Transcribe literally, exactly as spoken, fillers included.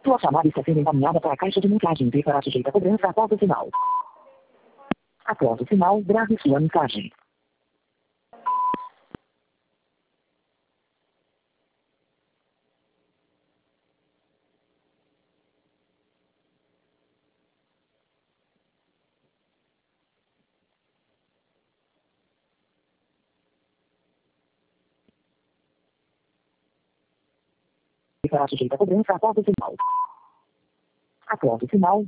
Sua chamada está sendo encaminhada para a caixa de mensagem e será sujeita a cobrança após o sinal. Após o sinal, grave sua mensagem. E será sujeita a cobrança após o sinal. Após o sinal,